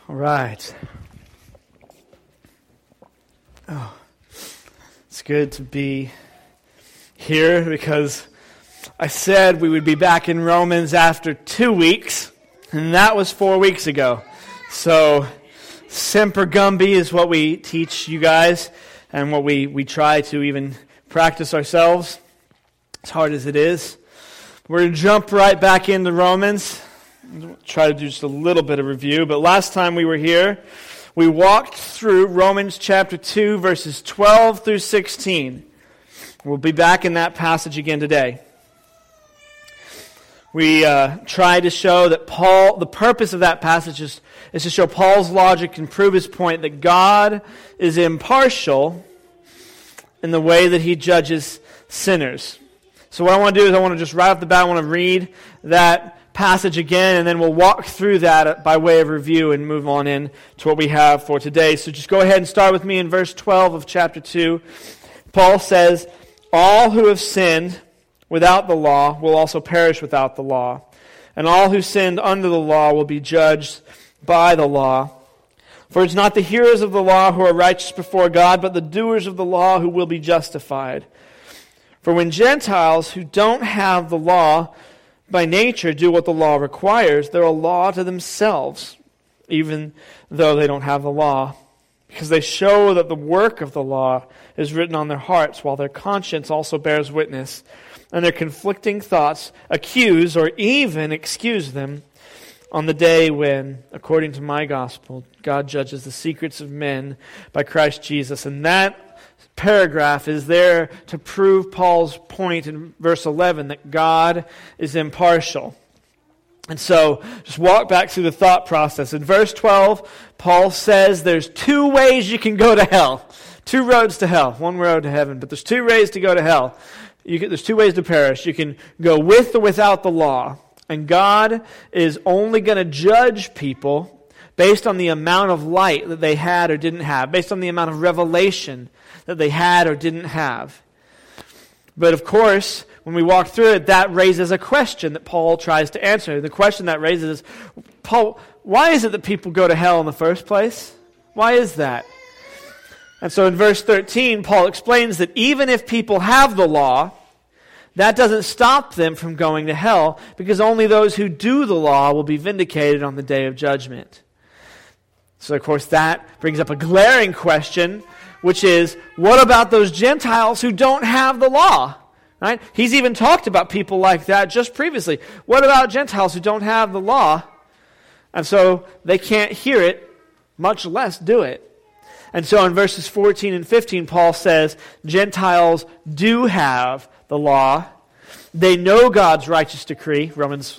All right. Oh, it's good to be here because I said we would be back in Romans after 2 weeks, and that was 4 weeks ago. So, Semper Gumby is what we teach you guys and what we try to even practice ourselves, as hard as it is. We're going to jump right back into Romans. Try to do just a little bit of review. But last time we were here, we walked through Romans chapter 2, verses 12 through 16. We'll be back in that passage again today. We tried to show that the purpose of that passage is to show Paul's logic and prove his point that God is impartial in the way that he judges sinners. So what I want to do is I want to just right off the bat, I want to read that passage again, and then we'll walk through that by way of review and move on in to what we have for today. So just go ahead and start with me in verse 12 of chapter 2. Paul says, "All who have sinned without the law will also perish without the law, and all who sinned under the law will be judged by the law. For it's not the hearers of the law who are righteous before God, but the doers of the law who will be justified. For when Gentiles who don't have the law by nature do what the law requires, they're a law to themselves, even though they don't have the law, because they show that the work of the law is written on their hearts, while their conscience also bears witness, and their conflicting thoughts accuse or even excuse them on the day when, according to my gospel, God judges the secrets of men by Christ Jesus." And that paragraph is there to prove Paul's point in verse 11 that God is impartial. And so, just walk back through the thought process. In verse 12, Paul says there's 2 ways you can go to hell. 2 roads to hell. 1 road to heaven, but there's 2 ways to go to hell. There's 2 ways to perish. You can go with or without the law. And God is only going to judge people based on the amount of light that they had or didn't have, based on the amount of revelation that they had or didn't have. But of course, when we walk through it, that raises a question that Paul tries to answer. The question that raises is, Paul, why is it that people go to hell in the first place? Why is that? And so in verse 13, Paul explains that even if people have the law, that doesn't stop them from going to hell, because only those who do the law will be vindicated on the day of judgment. So of course that brings up a glaring question, which is, what about those Gentiles who don't have the law? Right? He's even talked about people like that just previously. What about Gentiles who don't have the law? And so they can't hear it, much less do it. And so in verses 14 and 15, Paul says, Gentiles do have the law. They know God's righteous decree, Romans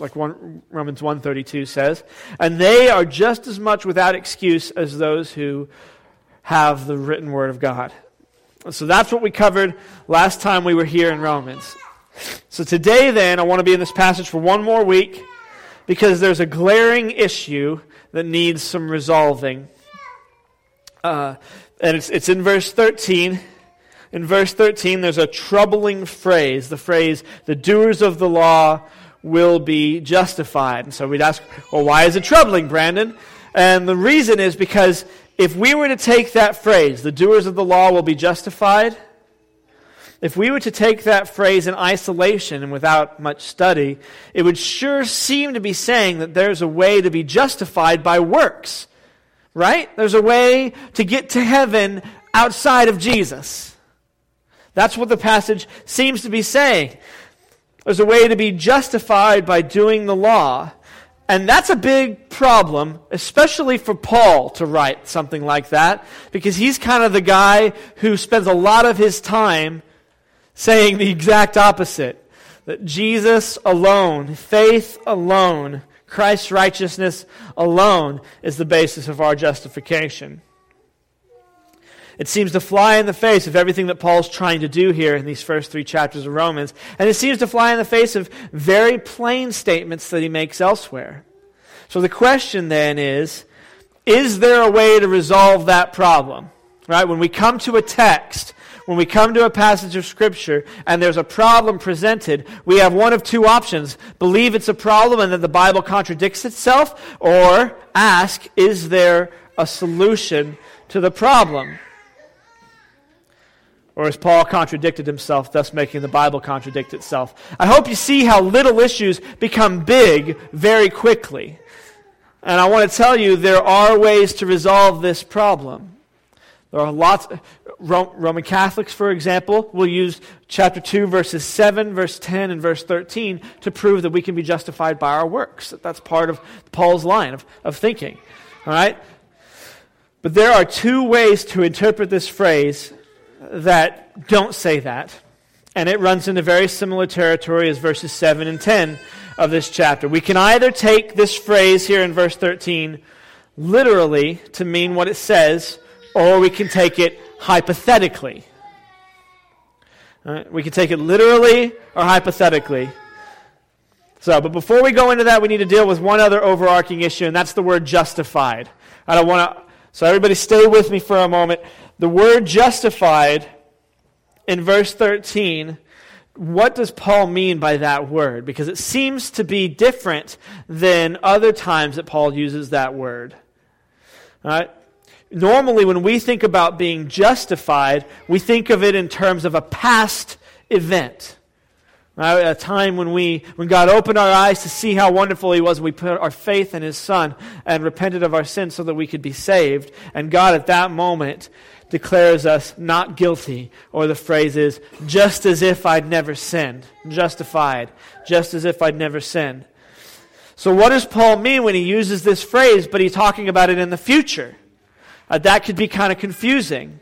1:32 says, and they are just as much without excuse as those who have the written word of God. So that's what we covered last time we were here in Romans. So today then, I want to be in this passage for 1 more week because there's a glaring issue that needs some resolving. And it's in verse 13. In verse 13, there's a troubling phrase, the phrase, "the doers of the law will be justified." And so we'd ask, well, why is it troubling, Brandon? And the reason is because if we were to take that phrase, "the doers of the law will be justified," if we were to take that phrase in isolation and without much study, it would sure seem to be saying that there's a way to be justified by works, right? There's a way to get to heaven outside of Jesus. That's what the passage seems to be saying. There's a way to be justified by doing the law. And that's a big problem, especially for Paul to write something like that, because he's kind of the guy who spends a lot of his time saying the exact opposite. That Jesus alone, faith alone, Christ's righteousness alone is the basis of our justification. It seems to fly in the face of everything that Paul's trying to do here in these first 3 chapters of Romans. And it seems to fly in the face of very plain statements that he makes elsewhere. So the question then is there a way to resolve that problem? Right? When we come to a text When we come to a passage of Scripture and there's a problem presented, we have one of two options. Believe it's a problem and that the Bible contradicts itself, or ask, is there a solution to the problem? Or has Paul contradicted himself, thus making the Bible contradict itself? I hope you see how little issues become big very quickly. And I want to tell you there are ways to resolve this problem. There are lots. Roman Catholics, for example, will use chapter 2, verses 7, verse 10, and verse 13 to prove that we can be justified by our works. That's part of Paul's line of thinking. All right? But there are two ways to interpret this phrase that don't say that. And it runs into very similar territory as verses 7 and 10 of this chapter. We can either take this phrase here in verse 13 literally to mean what it says, or we can take it hypothetically. All right? We can take it literally or hypothetically. But before we go into that, we need to deal with one other overarching issue, and that's the word justified. So everybody stay with me for a moment. The word justified in verse 13, what does Paul mean by that word? Because it seems to be different than other times that Paul uses that word. All right? Normally, when we think about being justified, we think of it in terms of a past event. Right? A time when God opened our eyes to see how wonderful He was, we put our faith in His Son and repented of our sins so that we could be saved. And God at that moment declares us not guilty, or the phrase is, just as if I'd never sinned. Justified, just as if I'd never sinned. So what does Paul mean when he uses this phrase, but he's talking about it in the future? That could be kind of confusing.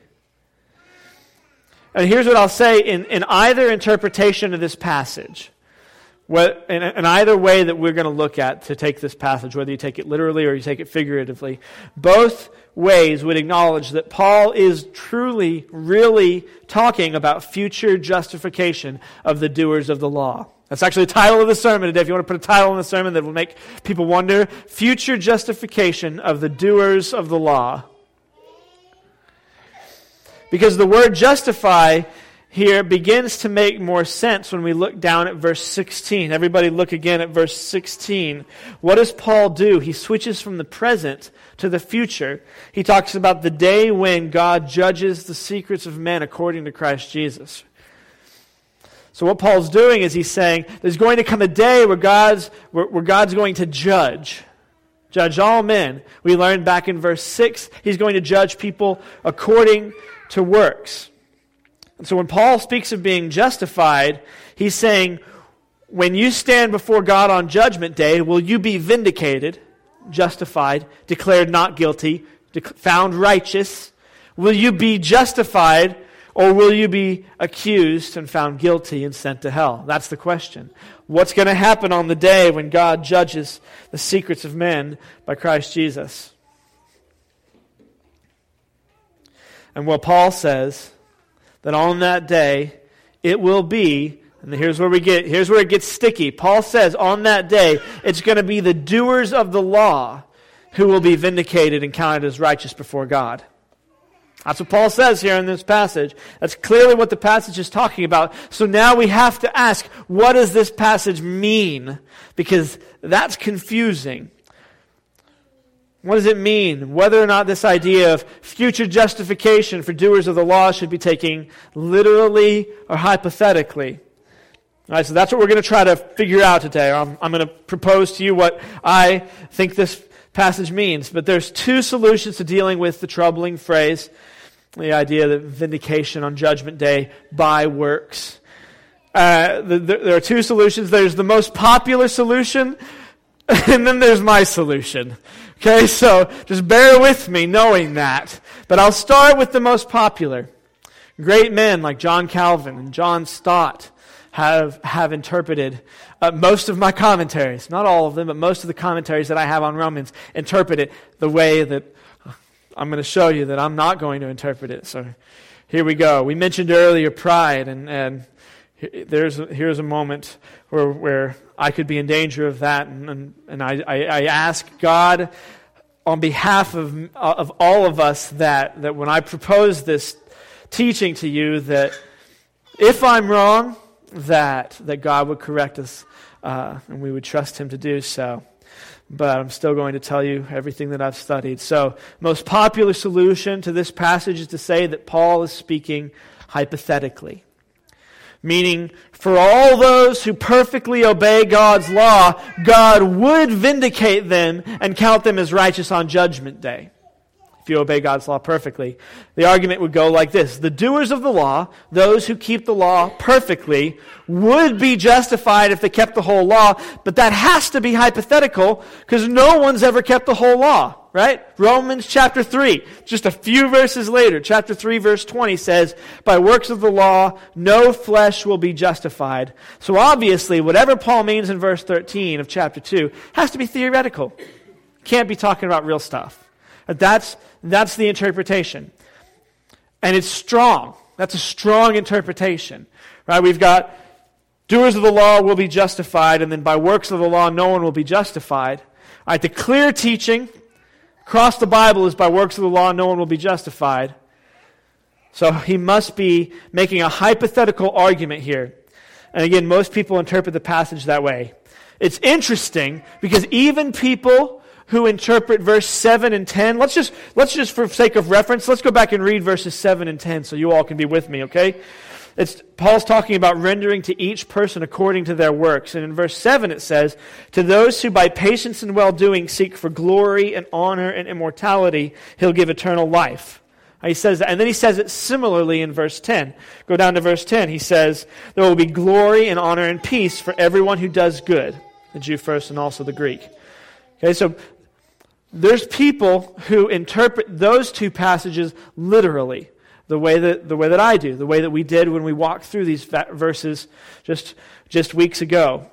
And here's what I'll say in either interpretation of this passage, in either way that we're going to look at to take this passage, whether you take it literally or you take it figuratively, both ways would acknowledge that Paul is truly, really talking about future justification of the doers of the law. That's actually the title of the sermon today. If you want to put a title on the sermon that will make people wonder, future justification of the doers of the law. Because the word justify here begins to make more sense when we look down at verse 16. Everybody look again at verse 16. What does Paul do? He switches from the present to the future. He talks about the day when God judges the secrets of men according to Christ Jesus. So what Paul's doing is he's saying there's going to come a day where God's going to judge all men. We learned back in verse 6, He's going to judge people according to works. And so when Paul speaks of being justified, he's saying, when you stand before God on Judgment Day, will you be vindicated, justified, declared not guilty, found righteous? Will you be justified, or will you be accused and found guilty and sent to hell? That's the question. What's going to happen on the day when God judges the secrets of men by Christ Jesus? And what Paul says, that on that day, it will be, and here's where it gets sticky. Paul says on that day, it's going to be the doers of the law who will be vindicated and counted as righteous before God. That's what Paul says here in this passage. That's clearly what the passage is talking about. So now we have to ask, what does this passage mean? Because that's confusing. What does it mean? Whether or not this idea of future justification for doers of the law should be taken literally or hypothetically. All right, so that's what we're going to try to figure out today. I'm going to propose to you what I think this passage means. But there's two solutions to dealing with the troubling phrase, the idea that vindication on Judgment Day by works. There are two solutions. There's the most popular solution, and then there's my solution. Okay, so just bear with me knowing that. But I'll start with the most popular. Great men like John Calvin and John Stott have interpreted most of my commentaries. Not all of them, but most of the commentaries that I have on Romans interpret it the way that I'm going to show you that I'm not going to interpret it. So here we go. We mentioned earlier pride, and here's a moment where I could be in danger of that, and I ask God on behalf of all of us that when I propose this teaching to you that if I'm wrong, that God would correct us and we would trust Him to do so. But I'm still going to tell you everything that I've studied. So, most popular solution to this passage is to say that Paul is speaking hypothetically. Meaning, for all those who perfectly obey God's law, God would vindicate them and count them as righteous on Judgment Day. If you obey God's law perfectly. The argument would go like this. The doers of the law, those who keep the law perfectly, would be justified if they kept the whole law, but that has to be hypothetical because no one's ever kept the whole law, right? Romans chapter 3, just a few verses later, chapter 3 verse 20 says, by works of the law, no flesh will be justified. So obviously, whatever Paul means in verse 13 of chapter 2 has to be theoretical. Can't be talking about real stuff. That's the interpretation. And it's strong. That's a strong interpretation. Right? We've got doers of the law will be justified, and then by works of the law no one will be justified. All right, the clear teaching across the Bible is by works of the law no one will be justified. So he must be making a hypothetical argument here. And again, most people interpret the passage that way. It's interesting because even people who interpret verse 7 and 10. Let's just for sake of reference, let's go back and read verses 7 and 10 so you all can be with me, okay? Paul's talking about rendering to each person according to their works. And in verse 7 it says, to those who by patience and well-doing seek for glory and honor and immortality, He'll give eternal life. He says that, and then he says it similarly in verse 10. Go down to verse 10. He says, there will be glory and honor and peace for everyone who does good, the Jew first and also the Greek. Okay, so there's people who interpret those two passages literally, the way that I do, the way that we did when we walked through these verses just weeks ago.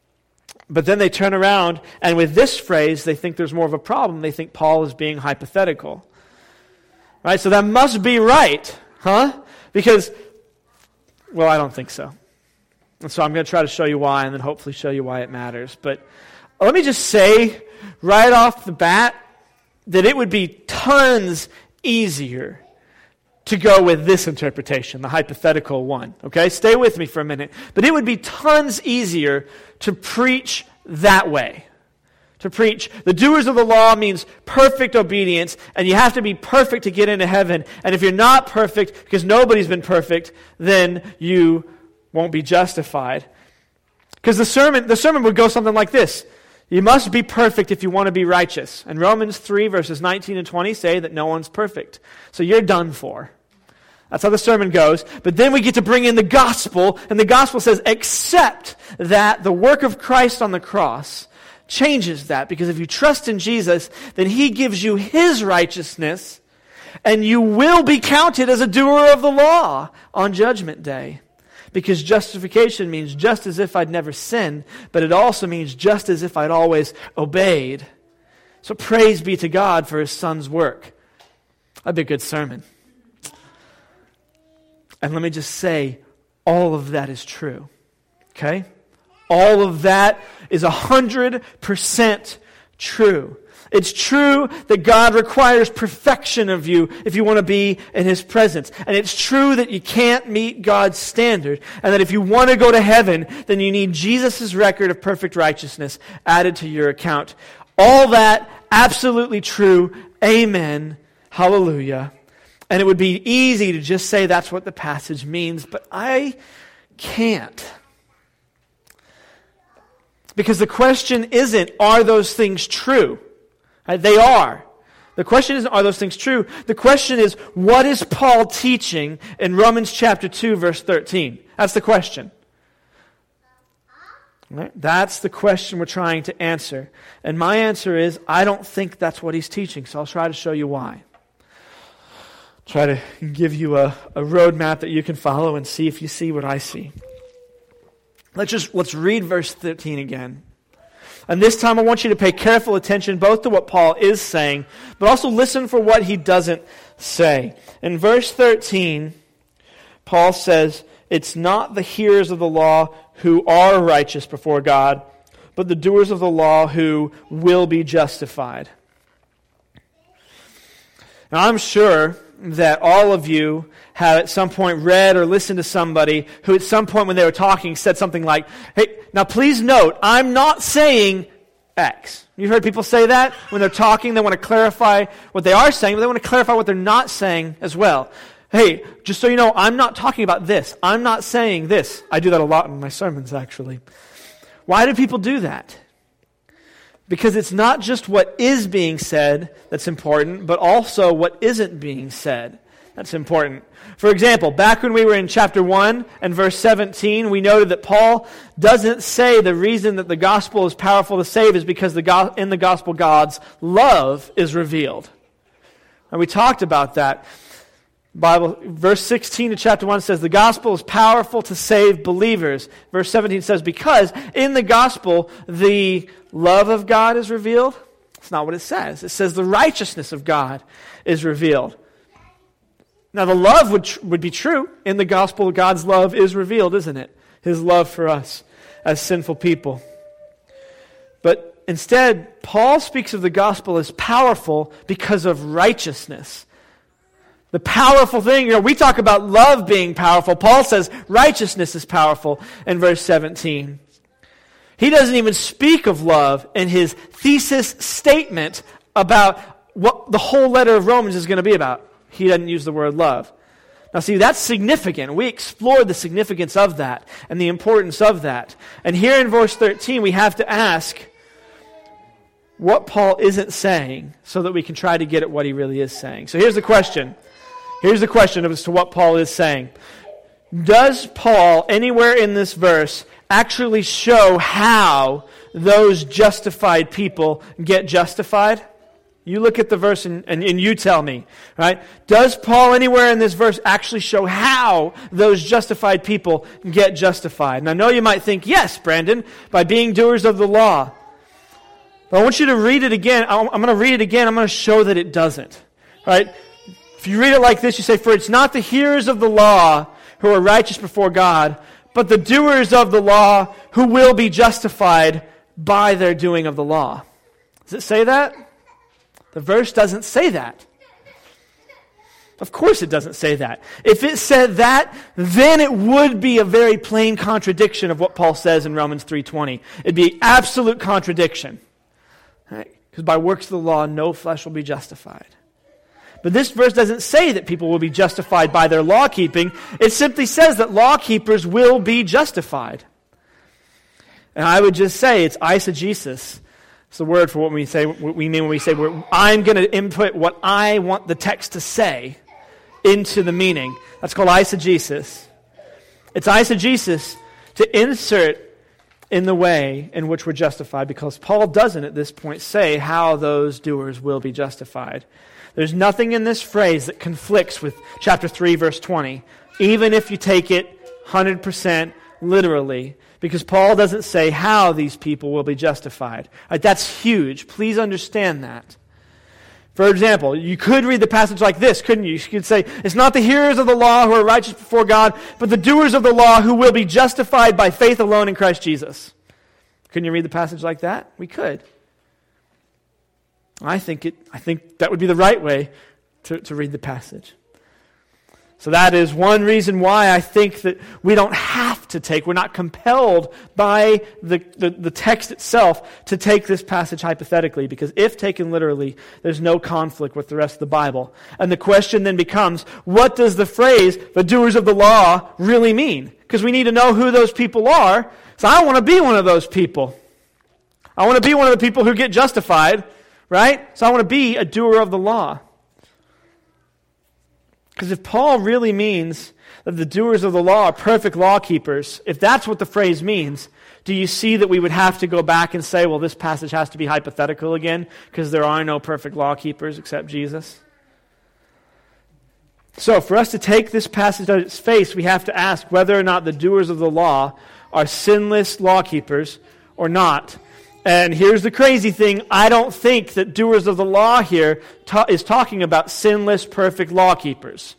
But then they turn around, and with this phrase, they think there's more of a problem. They think Paul is being hypothetical. Right? So that must be right, huh? Because, well, I don't think so. And so I'm going to try to show you why, and then hopefully show you why it matters. But let me just say right off the bat that it would be tons easier to go with this interpretation, the hypothetical one. Okay? Stay with me for a minute. But it would be tons easier to preach that way. To preach the doers of the law means perfect obedience, and you have to be perfect to get into heaven. And if you're not perfect, because nobody's been perfect, then you won't be justified. Because the sermon would go something like this. You must be perfect if you want to be righteous. And Romans 3 verses 19 and 20 say that no one's perfect. So you're done for. That's how the sermon goes. But then we get to bring in the gospel, and the gospel says, except that the work of Christ on the cross changes that. Because if you trust in Jesus, then He gives you His righteousness, and you will be counted as a doer of the law on Judgment Day. Because justification means just as if I'd never sinned, but it also means just as if I'd always obeyed. So praise be to God for His Son's work. That'd be a good sermon. And let me just say, all of that is true. Okay? All of that is 100% true. It's true that God requires perfection of you if you want to be in His presence. And it's true that you can't meet God's standard. And that if you want to go to heaven, then you need Jesus' record of perfect righteousness added to your account. All that, absolutely true. Amen. Hallelujah. And it would be easy to just say that's what the passage means, but I can't. Because the question isn't, are those things true? They are. The question isn't, are those things true? The question is, what is Paul teaching in Romans chapter 2, verse 13? That's the question. Right? That's the question we're trying to answer. And my answer is, I don't think that's what he's teaching, so I'll try to show you why. Try to give you a roadmap that you can follow and see if you see what I see. Let's read verse 13 again. And this time I want you to pay careful attention both to what Paul is saying, but also listen for what he doesn't say. In verse 13, Paul says, it's not the hearers of the law who are righteous before God, but the doers of the law who will be justified. Now, I'm sure that all of you have at some point read or listened to somebody who at some point when they were talking said something like, hey, now please note, I'm not saying X. You've heard people say that? When they're talking, they want to clarify what they are saying, but they want to clarify what they're not saying as well. Hey, just so you know, I'm not talking about this. I'm not saying this. I do that a lot in my sermons, actually. Why do people do that? Because it's not just what is being said that's important, but also what isn't being said that's important. For example, back when we were in chapter 1 and verse 17, we noted that Paul doesn't say the reason that the gospel is powerful to save is because in the gospel God's love is revealed. And we talked about that. Verse 16 of chapter 1 says, the gospel is powerful to save believers. Verse 17 says, because in the gospel, the love of God is revealed. That's not what it says. It says the righteousness of God is revealed. Now, the love would be true. In the gospel, God's love is revealed, isn't it? His love for us as sinful people. But instead, Paul speaks of the gospel as powerful because of righteousness. The powerful thing, we talk about love being powerful. Paul says righteousness is powerful in verse 17. He doesn't even speak of love in his thesis statement about what the whole letter of Romans is going to be about. He doesn't use the word love. Now see, that's significant. We explored the significance of that and the importance of that. And here in verse 13, we have to ask what Paul isn't saying so that we can try to get at what he really is saying. So here's the question. Here's the question as to what Paul is saying. Does Paul, anywhere in this verse, actually show how those justified people get justified? You look at the verse and you tell me, right? Does Paul anywhere in this verse actually show how those justified people get justified? And I know you might think, yes, Brandon, by being doers of the law. But I want you to read it again. I'm going to read it again. I'm going to show that it doesn't, right? If you read it like this, you say, for it's not the hearers of the law who are righteous before God, but the doers of the law who will be justified by their doing of the law. Does it say that? The verse doesn't say that. Of course it doesn't say that. If it said that, then it would be a very plain contradiction of what Paul says in Romans 3:20. It'd be absolute contradiction. Right? Because by works of the law, no flesh will be justified. But this verse doesn't say that people will be justified by their law keeping. It simply says that law keepers will be justified. And I would just say it's eisegesis. It's the word for what we mean when we say I'm going to input what I want the text to say into the meaning. That's called eisegesis. It's eisegesis to insert in the way in which we're justified, because Paul doesn't at this point say how those doers will be justified. There's nothing in this phrase that conflicts with chapter 3, verse 20, even if you take it 100% literally, because Paul doesn't say how these people will be justified. Right, that's huge. Please understand that. For example, you could read the passage like this, couldn't you? You could say, it's not the hearers of the law who are righteous before God, but the doers of the law who will be justified by faith alone in Christ Jesus. Couldn't you read the passage like that? We could. I think that would be the right way to read the passage. So that is one reason why I think that we don't have to we're not compelled by the text itself to take this passage hypothetically, because if taken literally, there's no conflict with the rest of the Bible. And the question then becomes, what does the phrase, the doers of the law, really mean? Because we need to know who those people are. So I want to be one of those people. I want to be one of the people who get justified, right? So I want to be a doer of the law. Because if Paul really means that the doers of the law are perfect law keepers, if that's what the phrase means, do you see that we would have to go back and say, well, this passage has to be hypothetical again, because there are no perfect law keepers except Jesus? So for us to take this passage at its face, we have to ask whether or not the doers of the law are sinless law keepers or not. And here's the crazy thing. I don't think that doers of the law here is talking about sinless, perfect law keepers.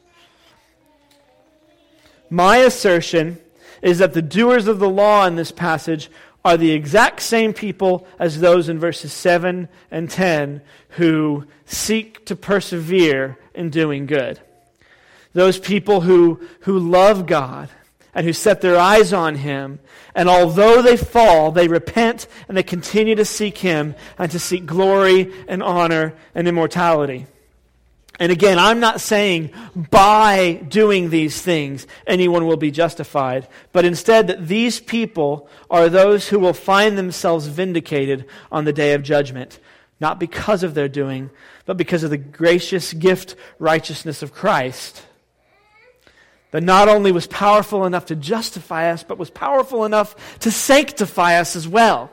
My assertion is that the doers of the law in this passage are the exact same people as those in verses 7 and 10 who seek to persevere in doing good. Those people who love God and who set their eyes on Him, and although they fall, they repent and they continue to seek Him and to seek glory and honor and immortality. And again, I'm not saying by doing these things anyone will be justified, but instead that these people are those who will find themselves vindicated on the day of judgment, not because of their doing, but because of the gracious gift righteousness of Christ, that not only was powerful enough to justify us, but was powerful enough to sanctify us as well.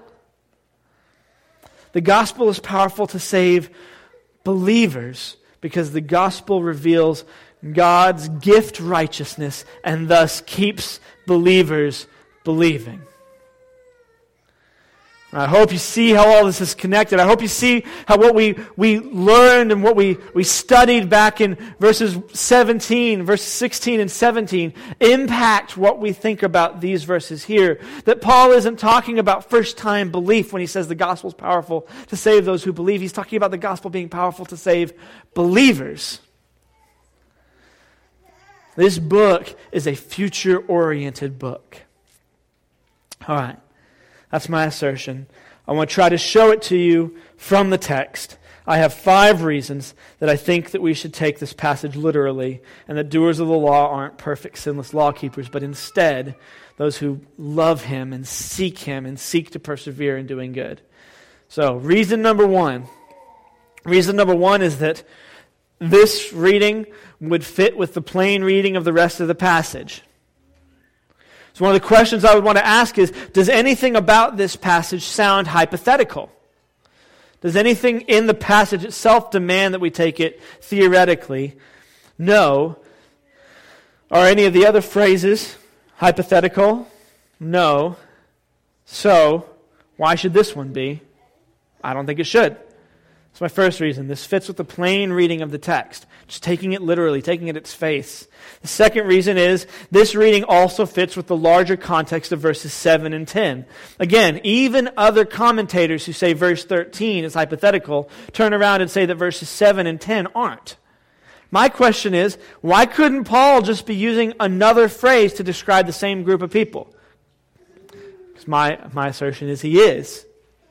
The gospel is powerful to save believers because the gospel reveals God's gift righteousness and thus keeps believers believing. I hope you see how all this is connected. I hope you see how what we learned and what we studied back in verses 16 and 17 impact what we think about these verses here. That Paul isn't talking about first-time belief when he says the gospel is powerful to save those who believe. He's talking about the gospel being powerful to save believers. This book is a future-oriented book. All right. That's my assertion. I want to try to show it to you from the text. I have 5 reasons that I think that we should take this passage literally, and that doers of the law aren't perfect, sinless law keepers, but instead those who love Him and seek to persevere in doing good. So, reason number one is that this reading would fit with the plain reading of the rest of the passage. So one of the questions I would want to ask is, does anything about this passage sound hypothetical? Does anything in the passage itself demand that we take it theoretically? No. Are any of the other phrases hypothetical? No. So, why should this one be? I don't think it should. That's my first reason. This fits with the plain reading of the text. Just taking it literally, taking it at its face. The second reason is this reading also fits with the larger context of verses 7 and 10. Again, even other commentators who say verse 13 is hypothetical turn around and say that verses 7 and 10 aren't. My question is, why couldn't Paul just be using another phrase to describe the same group of people? Because my assertion is he is.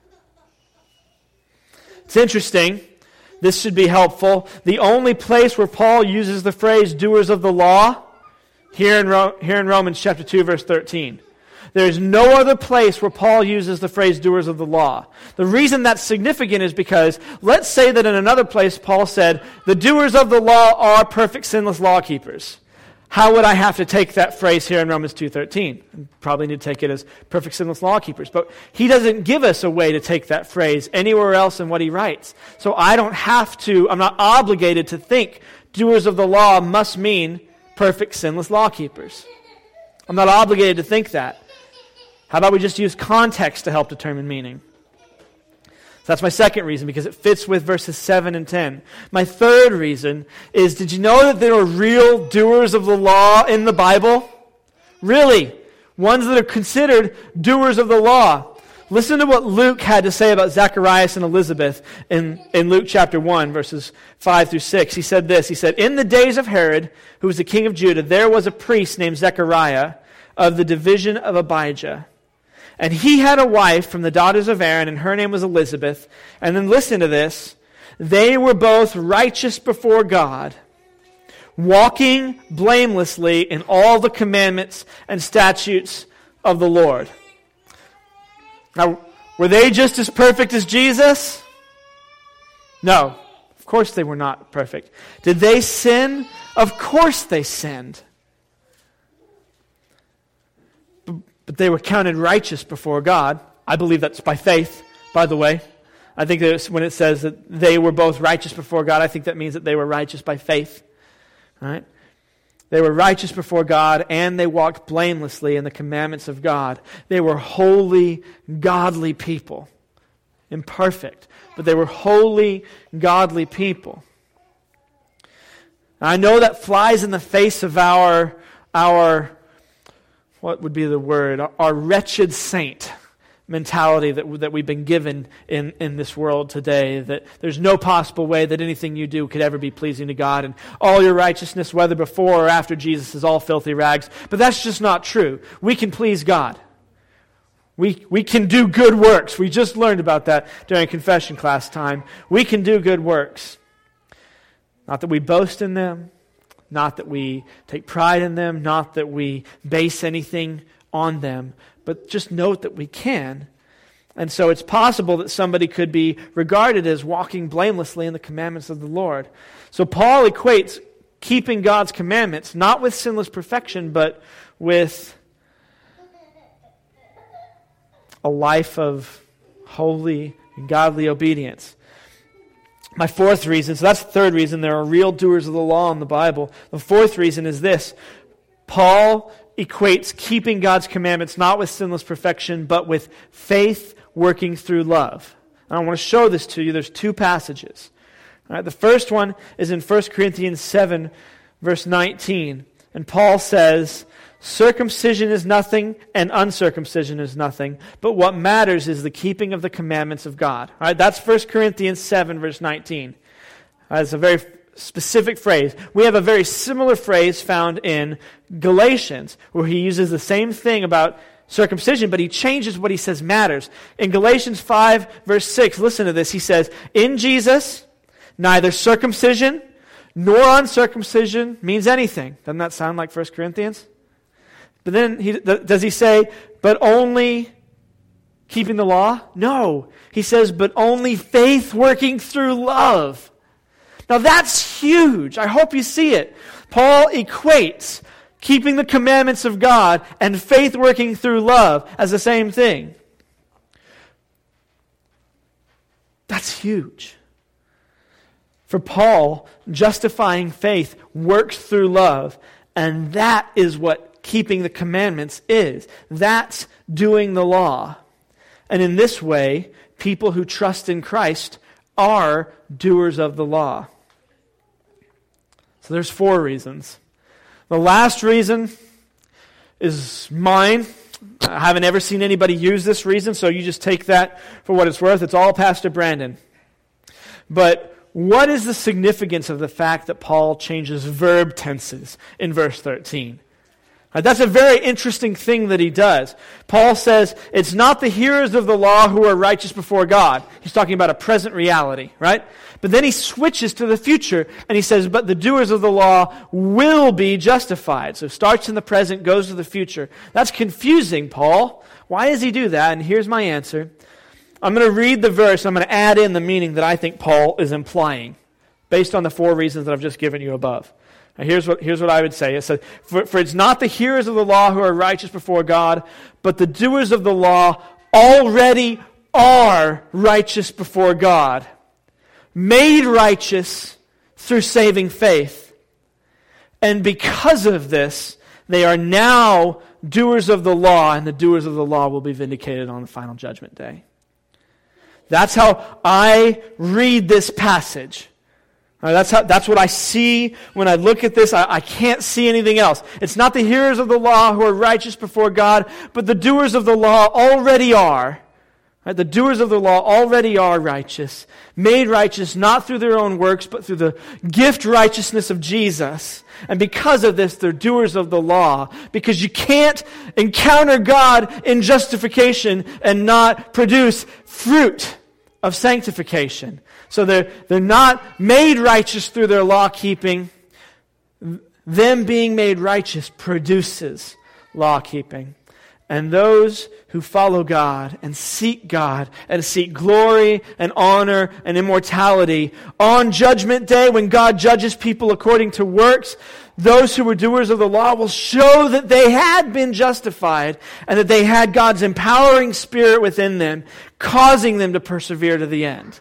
It's interesting. This should be helpful. The only place where Paul uses the phrase doers of the law, here in Romans chapter 2, verse 13. There's no other place where Paul uses the phrase doers of the law. The reason that's significant is because, let's say that in another place Paul said, the doers of the law are perfect sinless law keepers. How would I have to take that phrase here in Romans 2:13? Probably need to take it as perfect sinless law keepers. But he doesn't give us a way to take that phrase anywhere else in what he writes. So I'm not obligated to think doers of the law must mean perfect sinless law keepers. I'm not obligated to think that. How about we just use context to help determine meaning? So that's my second reason, because it fits with verses 7 and 10. My third reason is, did you know that there are real doers of the law in the Bible? Really. Ones that are considered doers of the law. Listen to what Luke had to say about Zacharias and Elizabeth in Luke chapter 1, verses 5 through 6. He said this, he said, "In the days of Herod, who was the king of Judah, there was a priest named Zechariah of the division of Abijah. And he had a wife from the daughters of Aaron, and her name was Elizabeth." And then listen to this. "They were both righteous before God, walking blamelessly in all the commandments and statutes of the Lord." Now, were they just as perfect as Jesus? No. Of course they were not perfect. Did they sin? Of course they sinned. But they were counted righteous before God. I believe that's by faith, by the way. I think that when it says that they were both righteous before God, I think that means that they were righteous by faith. Right? They were righteous before God, and they walked blamelessly in the commandments of God. They were holy, godly people. Imperfect, but they were holy, godly people. Now, I know that flies in the face of our what would be the word? Our wretched saint, mentality that we've been given in this world today, that there's no possible way that anything you do could ever be pleasing to God, and all your righteousness, whether before or after Jesus, is all filthy rags. But that's just not true. We can please God. We can do good works. We just learned about that during confession class time. We can do good works. Not that we boast in them, not that we take pride in them, not that we base anything on them, but just note that we can. And so it's possible that somebody could be regarded as walking blamelessly in the commandments of the Lord. So Paul equates keeping God's commandments not with sinless perfection, but with a life of holy and godly obedience. My fourth reason, so that's the third reason, there are real doers of the law in the Bible. The fourth reason is this: Paul equates keeping God's commandments not with sinless perfection, but with faith working through love. And I want to show this to you. There's two passages. All right, the first one is in 1 Corinthians 7, verse 19. And Paul says, "Circumcision is nothing, and uncircumcision is nothing, but what matters is the keeping of the commandments of God." All right, that's 1 Corinthians 7, verse 19. It's a very specific phrase. We have a very similar phrase found in Galatians, where he uses the same thing about circumcision, but he changes what he says matters. In Galatians 5, verse 6, listen to this. He says, "In Jesus, neither circumcision nor uncircumcision means anything." Doesn't that sound like 1 Corinthians? But then, does he say, but only keeping the law? No. He says, but only faith working through love. Now that's huge. I hope you see it. Paul equates keeping the commandments of God and faith working through love as the same thing. That's huge. For Paul, justifying faith works through love, and that is what keeping the commandments is. That's doing the law. And in this way, people who trust in Christ are doers of the law. So there's 4 reasons. The last reason is mine. I haven't ever seen anybody use this reason, so you just take that for what it's worth. It's all Pastor Brandon. But what is the significance of the fact that Paul changes verb tenses in verse 13? That's a very interesting thing that he does. Paul says, it's not the hearers of the law who are righteous before God. He's talking about a present reality, right? But then he switches to the future, and he says, but the doers of the law will be justified. So starts in the present, goes to the future. That's confusing, Paul. Why does he do that? And here's my answer. I'm going to read the verse, I'm going to add in the meaning that I think Paul is implying, based on the 4 reasons that I've just given you above. Now here's what I would say. It says, for it's not the hearers of the law who are righteous before God, but the doers of the law already are righteous before God, made righteous through saving faith. And because of this, they are now doers of the law, and the doers of the law will be vindicated on the final judgment day. That's how I read this passage. That's what I see when I look at this. I can't see anything else. It's not the hearers of the law who are righteous before God, but the doers of the law already are. Right? The doers of the law already are righteous, made righteous not through their own works, but through the gift righteousness of Jesus. And because of this, they're doers of the law. Because you can't encounter God in justification and not produce fruit of sanctification. So they're not made righteous through their law keeping. Them being made righteous produces law keeping. And those who follow God and seek glory and honor and immortality on judgment day, when God judges people according to works, those who were doers of the law will show that they had been justified and that they had God's empowering Spirit within them, causing them to persevere to the end.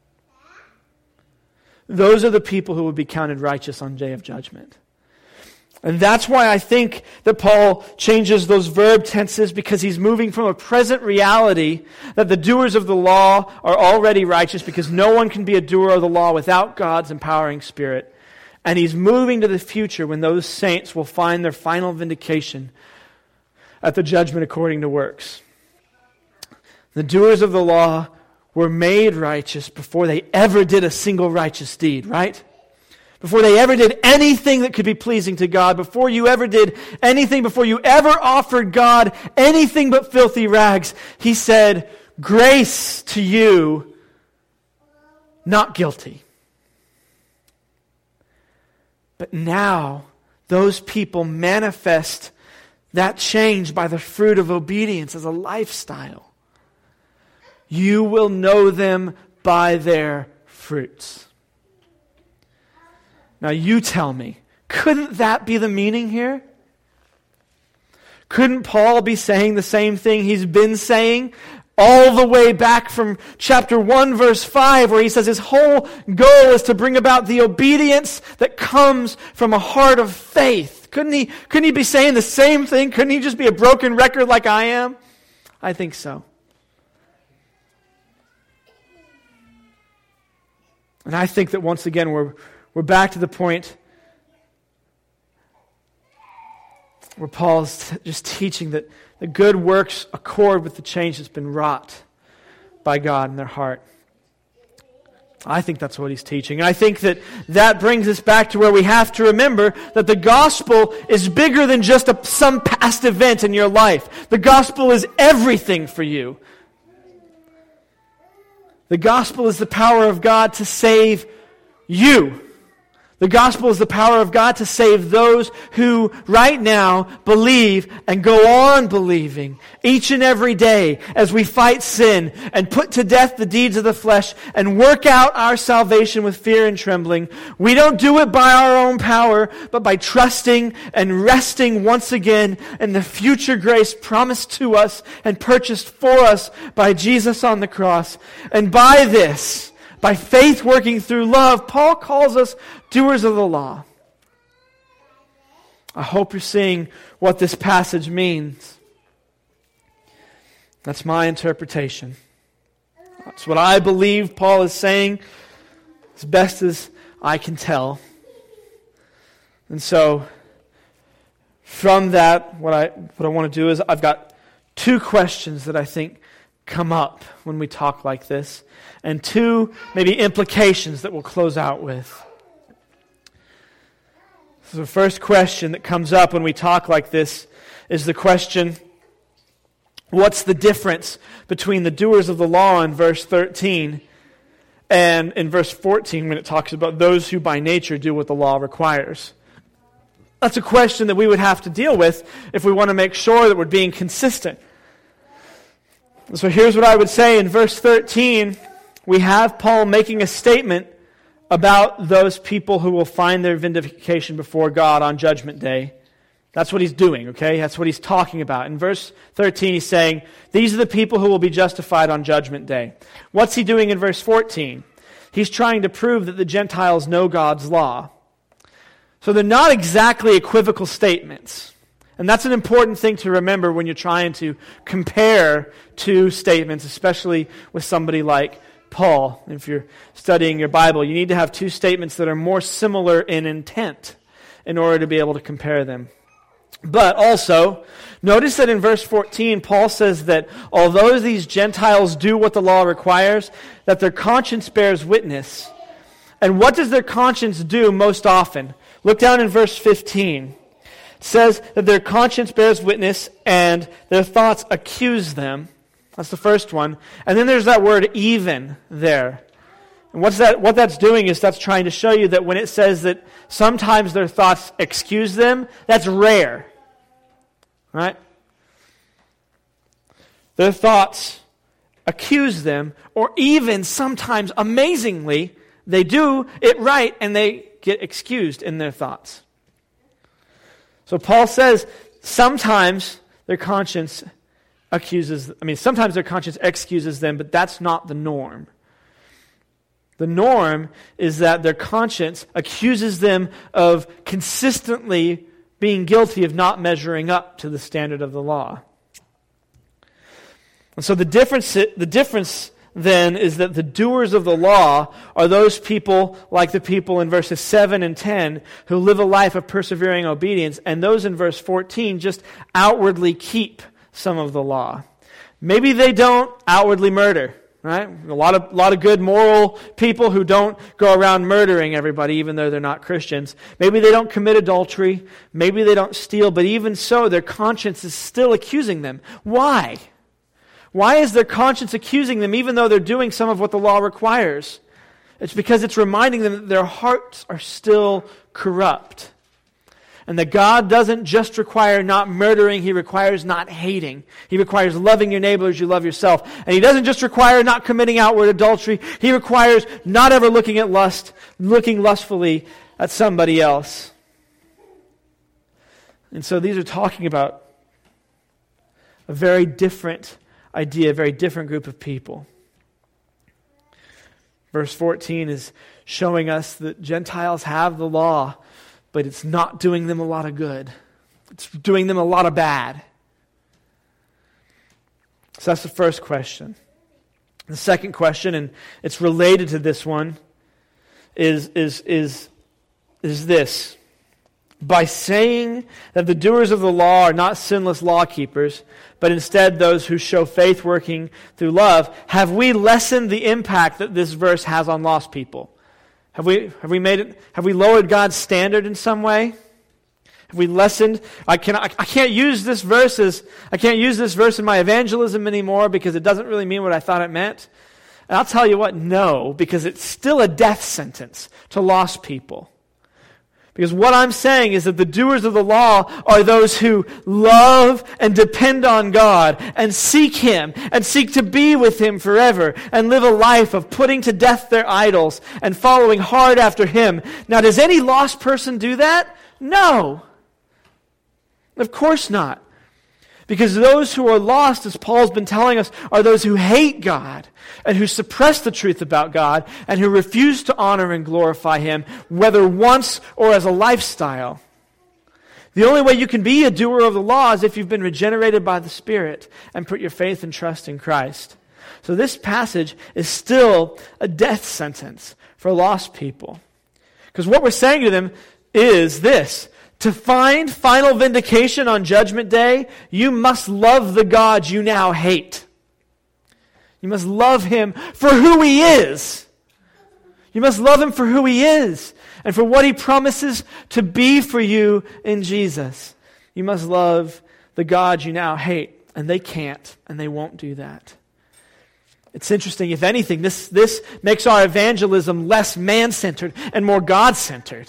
Those are the people who will be counted righteous on the day of judgment. And that's why I think that Paul changes those verb tenses, because he's moving from a present reality that the doers of the law are already righteous, because no one can be a doer of the law without God's empowering Spirit. And he's moving to the future when those saints will find their final vindication at the judgment according to works. The doers of the law were made righteous before they ever did a single righteous deed, right? Before they ever did anything that could be pleasing to God, before you ever did anything, before you ever offered God anything but filthy rags, He said, grace to you, not guilty. But now, those people manifest that change by the fruit of obedience as a lifestyle. You will know them by their fruits. Now you tell me, couldn't that be the meaning here? Couldn't Paul be saying the same thing he's been saying all the way back from chapter 1, verse 5, where he says his whole goal is to bring about the obedience that comes from a heart of faith? Couldn't he be saying the same thing? Couldn't he just be a broken record like I am? I think so. And I think that once again we're back to the point where Paul's just teaching that the good works accord with the change that's been wrought by God in their heart. I think that's what he's teaching. And I think that brings us back to where we have to remember that the gospel is bigger than just some past event in your life. The gospel is everything for you. The gospel is the power of God to save you. The gospel is the power of God to save those who right now believe and go on believing each and every day as we fight sin and put to death the deeds of the flesh and work out our salvation with fear and trembling. We don't do it by our own power, but by trusting and resting once again in the future grace promised to us and purchased for us by Jesus on the cross. And by this, by faith working through love, Paul calls us doers of the law. I hope you're seeing what this passage means. That's my interpretation. That's what I believe Paul is saying as best as I can tell. And so, from that, what I want to do is I've got two questions that I think come up when we talk like this, and two maybe implications that we'll close out with. So the first question that comes up when we talk like this is the question, what's the difference between the doers of the law in verse 13 and in verse 14 when it talks about those who by nature do what the law requires? That's a question that we would have to deal with if we want to make sure that we're being consistent. So here's what I would say. In verse 13, we have Paul making a statement about those people who will find their vindication before God on Judgment Day. That's what he's doing, okay? That's what he's talking about. In verse 13, he's saying, these are the people who will be justified on Judgment Day. What's he doing in verse 14? He's trying to prove that the Gentiles know God's law. So they're not exactly equivocal statements. And that's an important thing to remember when you're trying to compare two statements, especially with somebody like Paul. If you're studying your Bible, you need to have two statements that are more similar in intent in order to be able to compare them. But also, notice that in verse 14, Paul says that although these Gentiles do what the law requires, that their conscience bears witness. And what does their conscience do most often? Look down in verse 15. It says that their conscience bears witness and their thoughts accuse them. That's the first one. And then there's that word even there. And what that's doing is that's trying to show you that when it says that sometimes their thoughts excuse them, that's rare. Right? Their thoughts accuse them, or even sometimes, amazingly, they do it right and they get excused in their thoughts. So Paul says sometimes their conscience sometimes their conscience excuses them, but that's not the norm. The norm is that their conscience accuses them of consistently being guilty of not measuring up to the standard of the law. And so the difference then is that the doers of the law are those people like the people in verses 7 and 10 who live a life of persevering obedience, and those in verse 14 just outwardly keep some of the law. Maybe they don't outwardly murder, right? A lot of good moral people who don't go around murdering everybody, even though they're not Christians. Maybe they don't commit adultery. Maybe they don't steal. But even so, their conscience is still accusing them. Why? Why is their conscience accusing them even though they're doing some of what the law requires? It's because it's reminding them that their hearts are still corrupt. And that God doesn't just require not murdering, He requires not hating. He requires loving your neighbor as you love yourself. And He doesn't just require not committing outward adultery, He requires not ever looking lustfully at somebody else. And so these are talking about a very different idea, a very different group of people. Verse 14 is showing us that Gentiles have the law, but it's not doing them a lot of good. It's doing them a lot of bad. So that's the first question. The second question, and it's related to this one, is this. By saying that the doers of the law are not sinless law keepers, but instead those who show faith working through love, have we lessened the impact that this verse has on lost people? Have we lowered God's standard in some way? Have we lessened? I can't use this verse in my evangelism anymore because it doesn't really mean what I thought it meant. And I'll tell you what, no, because it's still a death sentence to lost people. Because what I'm saying is that the doers of the law are those who love and depend on God and seek Him and seek to be with Him forever and live a life of putting to death their idols and following hard after Him. Now, does any lost person do that? No. Of course not. Because those who are lost, as Paul's been telling us, are those who hate God and who suppress the truth about God and who refuse to honor and glorify Him, whether once or as a lifestyle. The only way you can be a doer of the law is if you've been regenerated by the Spirit and put your faith and trust in Christ. So this passage is still a death sentence for lost people. Because what we're saying to them is this: to find final vindication on Judgment Day, you must love the God you now hate. You must love Him for who He is. You must love Him for who He is and for what He promises to be for you in Jesus. You must love the God you now hate, and they can't, and they won't do that. It's interesting, if anything, this makes our evangelism less man-centered and more God-centered.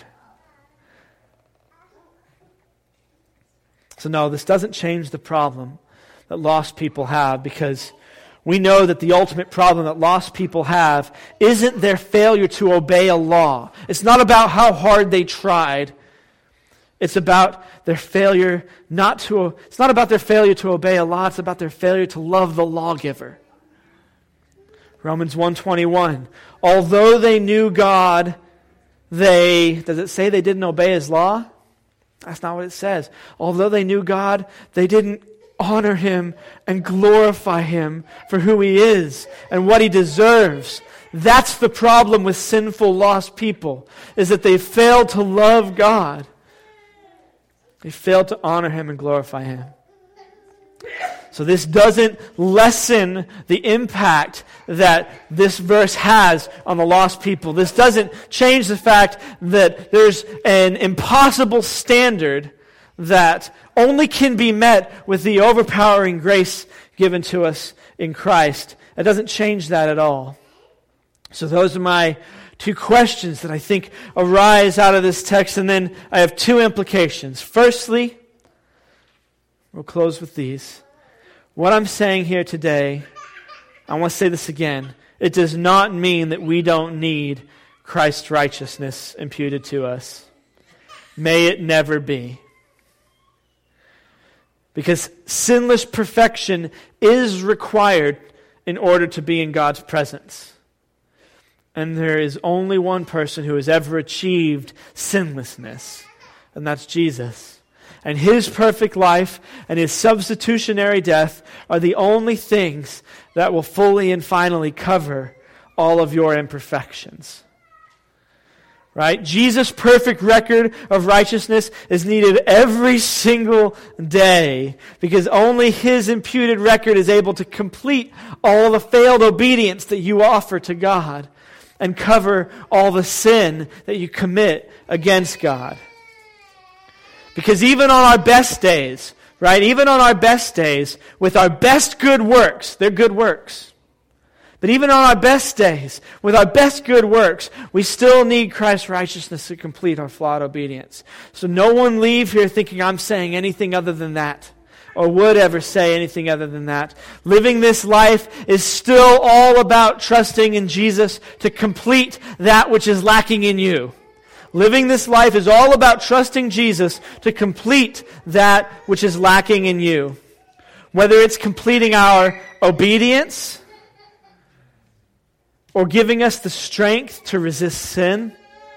So no, this doesn't change the problem that lost people have, because we know that the ultimate problem that lost people have isn't their failure to obey a law. It's not about how hard they tried. It's about their failure it's not about their failure to obey a law, it's about their failure to love the lawgiver. Romans 1:21. Although they knew God, does it say they didn't obey His law? That's not what it says. Although they knew God, they didn't honor Him and glorify Him for who He is and what He deserves. That's the problem with sinful, lost people, is that they failed to love God. They failed to honor Him and glorify Him. So this doesn't lessen the impact that this verse has on the lost people. This doesn't change the fact that there's an impossible standard that only can be met with the overpowering grace given to us in Christ. It doesn't change that at all. So those are my two questions that I think arise out of this text, and then I have two implications. Firstly, we'll close with these. What I'm saying here today, I want to say this again, it does not mean that we don't need Christ's righteousness imputed to us. May it never be. Because sinless perfection is required in order to be in God's presence. And there is only one person who has ever achieved sinlessness, and that's Jesus. And His perfect life and His substitutionary death are the only things that will fully and finally cover all of your imperfections. Right? Jesus' perfect record of righteousness is needed every single day because only His imputed record is able to complete all the failed obedience that you offer to God and cover all the sin that you commit against God. Because even on our best days, right? Even on our best days, with our best good works, they're good works. But even on our best days, with our best good works, we still need Christ's righteousness to complete our flawed obedience. So no one leave here thinking I'm saying anything other than that, or would ever say anything other than that. Living this life is still all about trusting in Jesus to complete that which is lacking in you. Living this life is all about trusting Jesus to complete that which is lacking in you. Whether it's completing our obedience, or giving us the strength to resist sin,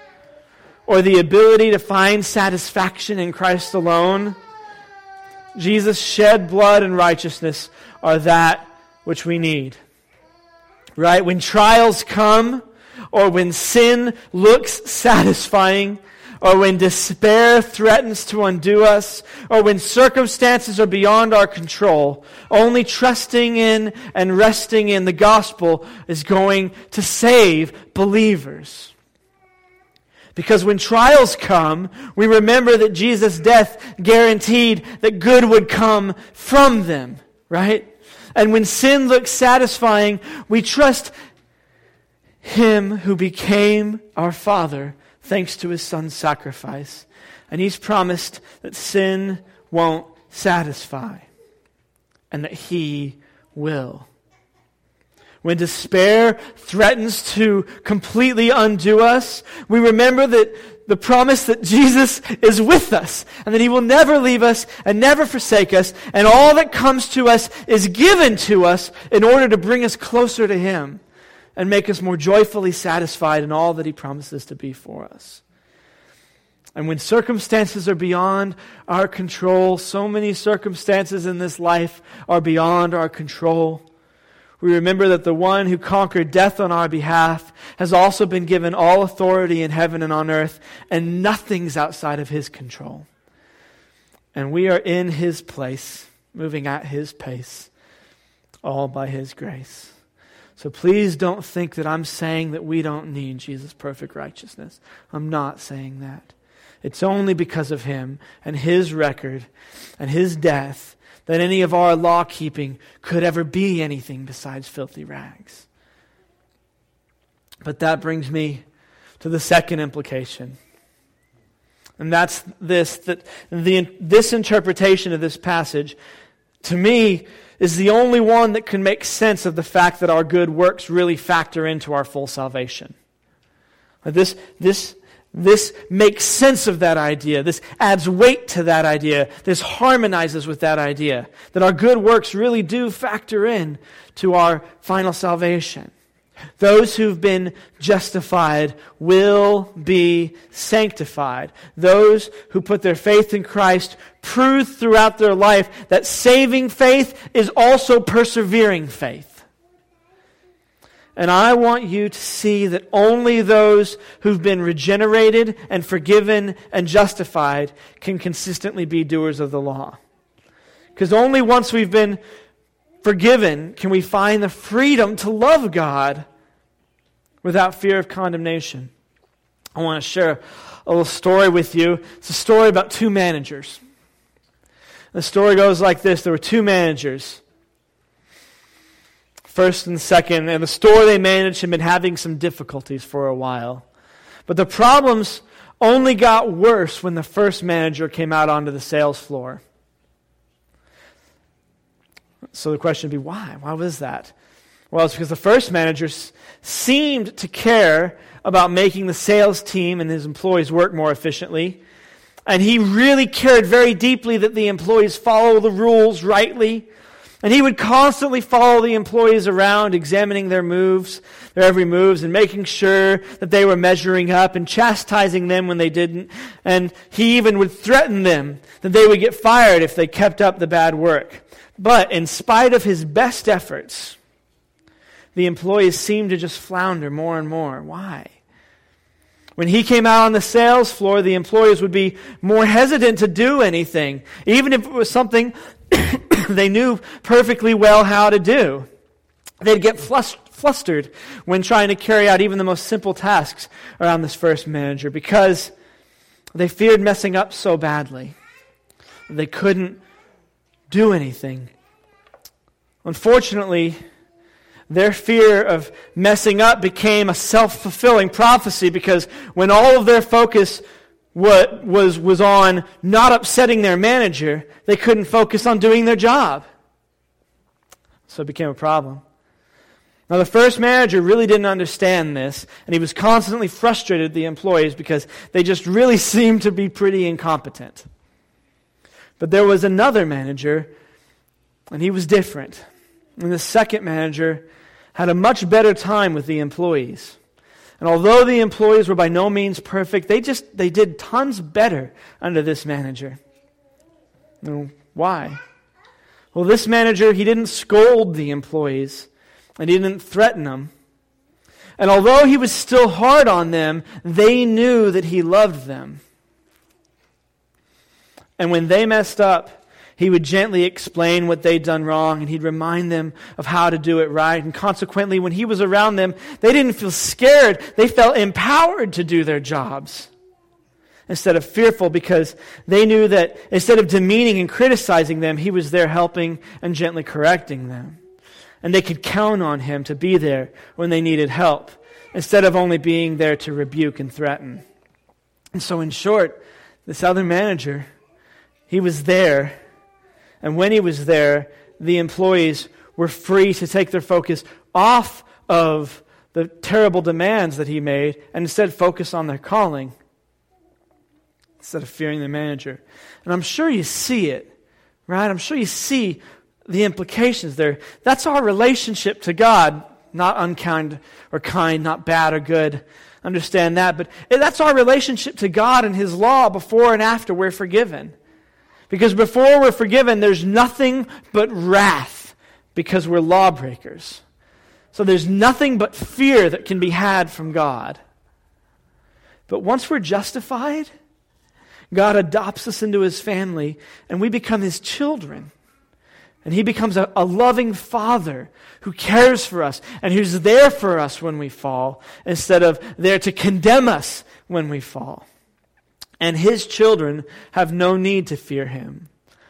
or the ability to find satisfaction in Christ alone, Jesus' shed blood and righteousness are that which we need. Right? When trials come, or when sin looks satisfying, or when despair threatens to undo us, or when circumstances are beyond our control, only trusting in and resting in the gospel is going to save believers. Because when trials come, we remember that Jesus' death guaranteed that good would come from them, right? And when sin looks satisfying, we trust Him who became our Father thanks to His Son's sacrifice. And He's promised that sin won't satisfy and that He will. When despair threatens to completely undo us, we remember that the promise that Jesus is with us and that He will never leave us and never forsake us, and all that comes to us is given to us in order to bring us closer to Him and make us more joyfully satisfied in all that He promises to be for us. And when circumstances are beyond our control, so many circumstances in this life are beyond our control, we remember that the one who conquered death on our behalf has also been given all authority in heaven and on earth, and nothing's outside of His control. And we are in His place, moving at His pace, all by His grace. So please don't think that I'm saying that we don't need Jesus' perfect righteousness. I'm not saying that. It's only because of Him and His record and His death that any of our law-keeping could ever be anything besides filthy rags. But that brings me to the second implication. And that's this, that this interpretation of this passage, to me, is the only one that can make sense of the fact that our good works really factor into our full salvation. This makes sense of that idea. This adds weight to that idea. This harmonizes with that idea. That our good works really do factor in to our final salvation. Those who've been justified will be sanctified. Those who put their faith in Christ prove throughout their life that saving faith is also persevering faith. And I want you to see that only those who've been regenerated and forgiven and justified can consistently be doers of the law. Because only once we've been forgiven can we find the freedom to love God without fear of condemnation. I want to share a little story with you. It's a story about two managers. The story goes like this. There were two managers, first and second, and the store they managed had been having some difficulties for a while. But the problems only got worse when the first manager came out onto the sales floor. So the question would be, why? Why was that? Well, it's because the first manager seemed to care about making the sales team and his employees work more efficiently. And he really cared very deeply that the employees follow the rules rightly. And he would constantly follow the employees around, examining their moves, their every moves, and making sure that they were measuring up and chastising them when they didn't. And he even would threaten them that they would get fired if they kept up the bad work. But in spite of his best efforts, the employees seemed to just flounder more and more. Why? When he came out on the sales floor, the employees would be more hesitant to do anything, even if it was something they knew perfectly well how to do. They'd get flustered when trying to carry out even the most simple tasks around this first manager because they feared messing up so badly. They couldn't do anything. Unfortunately, their fear of messing up became a self-fulfilling prophecy because when all of their focus was on not upsetting their manager, they couldn't focus on doing their job. So it became a problem. Now the first manager really didn't understand this, and he was constantly frustrated with the employees because they just really seemed to be pretty incompetent. But there was another manager, and he was different. And the second manager had a much better time with the employees. And although the employees were by no means perfect, they did tons better under this manager. Well, why? Well, this manager, he didn't scold the employees, and he didn't threaten them. And although he was still hard on them, they knew that he loved them. And when they messed up, he would gently explain what they'd done wrong, and he'd remind them of how to do it right. And consequently, when he was around them, they didn't feel scared. They felt empowered to do their jobs instead of fearful, because they knew that instead of demeaning and criticizing them, he was there helping and gently correcting them. And they could count on him to be there when they needed help, instead of only being there to rebuke and threaten. And so in short, this other manager, he was there. And when he was there, the employees were free to take their focus off of the terrible demands that he made and instead focus on their calling instead of fearing the manager. And I'm sure you see it, right? I'm sure you see the implications there. That's our relationship to God, not unkind or kind, not bad or good. Understand that. But that's our relationship to God and His law before and after we're forgiven. Because before we're forgiven, there's nothing but wrath because we're lawbreakers. So there's nothing but fear that can be had from God. But once we're justified, God adopts us into His family and we become His children. And He becomes a loving Father who cares for us and who's there for us when we fall instead of there to condemn us when we fall. And His children have no need to fear Him.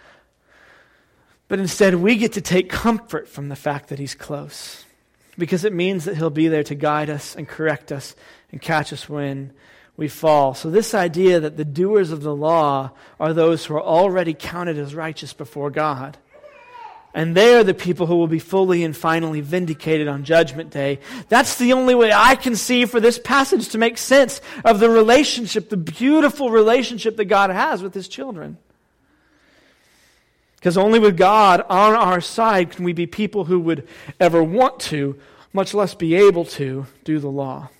But instead, we get to take comfort from the fact that He's close, because it means that He'll be there to guide us and correct us and catch us when we fall. So this idea that the doers of the law are those who are already counted as righteous before God, and they are the people who will be fully and finally vindicated on Judgment Day. That's the only way I can see for this passage to make sense of the relationship, the beautiful relationship that God has with His children. Because only with God on our side can we be people who would ever want to, much less be able to, do the law.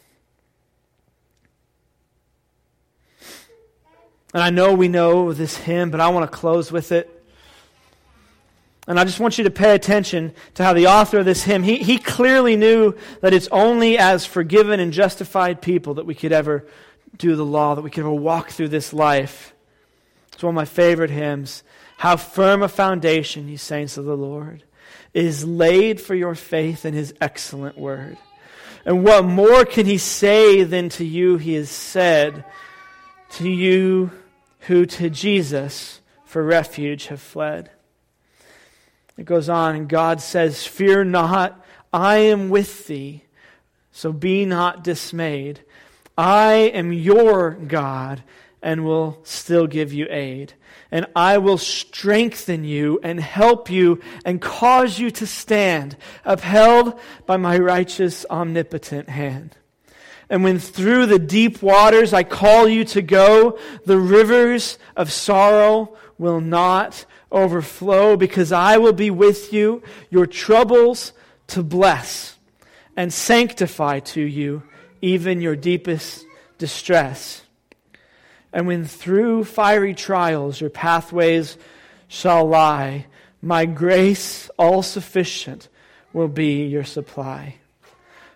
And I know we know this hymn, but I want to close with it. And I just want you to pay attention to how the author of this hymn, he clearly knew that it's only as forgiven and justified people that we could ever do the law, that we could ever walk through this life. It's one of my favorite hymns. How firm a foundation, ye saints of the Lord, is laid for your faith in His excellent word. And what more can He say than to you He has said, to you who to Jesus for refuge have fled? It goes on, and God says, fear not, I am with thee, so be not dismayed. I am your God, and will still give you aid. And I will strengthen you, and help you, and cause you to stand, upheld by my righteous, omnipotent hand. And when through the deep waters I call you to go, the rivers of sorrow will not overflow, because I will be with you, your troubles to bless and sanctify to you even your deepest distress. And when through fiery trials your pathways shall lie, my grace all sufficient will be your supply.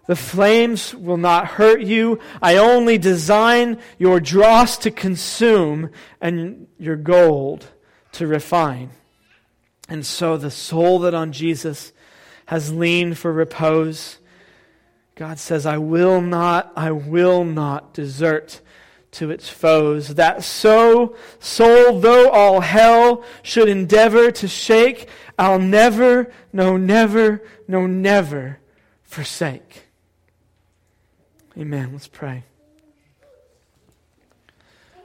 The flames will not hurt you. I only design your dross to consume and your gold to refine. And so the soul that on Jesus has leaned for repose, God says, I will not desert to its foes. That soul, though all hell should endeavor to shake, I'll never, no never forsake. Amen. Let's pray.